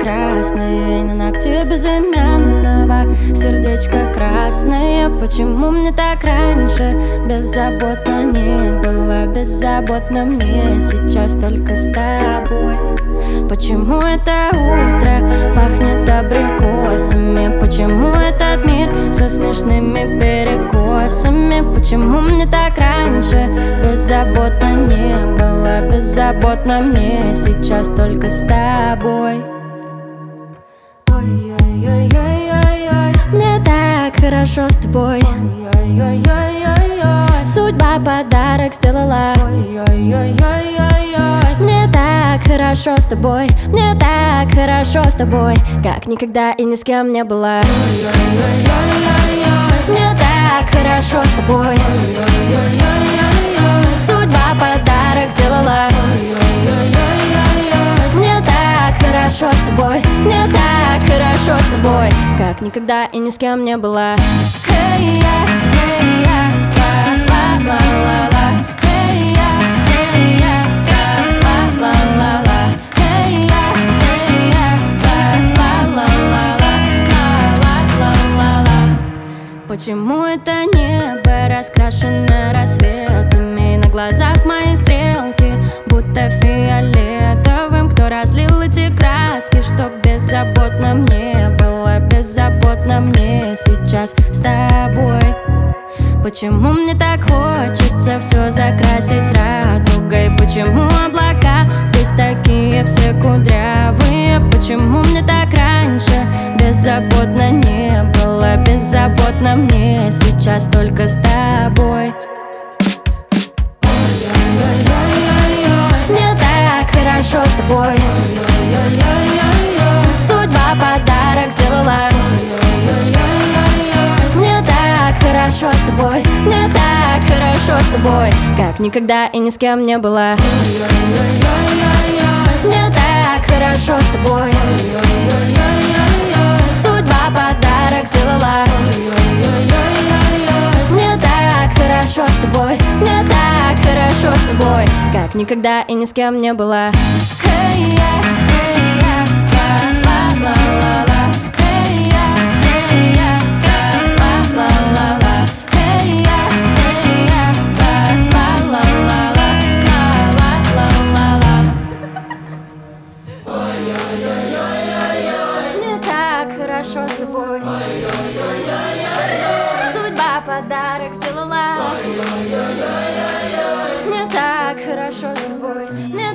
красное, и на ногте безымянного сердечко красное. Почему мне так раньше беззаботно не было? Беззаботно мне сейчас только с тобой. Почему это утро пахнет абрикосами? Почему этот мир со смешными перекосами? Почему мне так раньше беззаботно не было? Беззаботно мне сейчас только с тобой. Ой-ой-ой-ой-ой-ой, мне так хорошо с тобой. Ой-ой-ой-ой-ой, судьба подарок сделала. Ой-ой-ой-ой-ой, мне так хорошо с тобой. Мне так хорошо с тобой, как никогда и ни с кем не было. Ой-ой-ой-ой-ой, мне так хорошо с тобой. Ой-ой-ой-ой-ой, судьба подарок сделала. Ой-ой-ой-ой-ой, мне так хорошо с тобой. Мне так хорошо с тобой, как никогда и ни с кем не было. Hey-я, hey-я, ла-ла-ла-ла. Hey-я, hey-я, ла-ла-ла-ла. Hey-я, hey-я, ла-ла-ла-ла. Ла-ла-ла-ла. Почему это небо раскрашено рассветами? На глазах мои стрелки будто фиолетовым. Кто разлил эти краски, чтоб беззаботно мне было? Беззаботно мне сейчас с тобой. Почему мне так хочется все закрасить радугой? Почему облака здесь такие все кудрявые? Почему мне так раньше беззаботно не было? Беззаботно мне сейчас только с тобой. Мне так хорошо с тобой. Судьба подарок сделала. Мне так хорошо с тобой. Мне так хорошо с тобой, как никогда и ни с кем не было. Мне так хорошо с тобой. Судьба подарок сделала. Мне так хорошо с тобой. Мне так хорошо с тобой, как никогда и ни с кем не было. Hey-я, hey-я, ла-ла-ла-ла. Hey-я, hey-я, ла-ла-ла-ла. Hey-я, hey-я, ла-ла-ла-ла. Ла-ла-ла-ла. Мне так хорошо с тобой. Судьба подарок сделала. Мне так хорошо с тобой.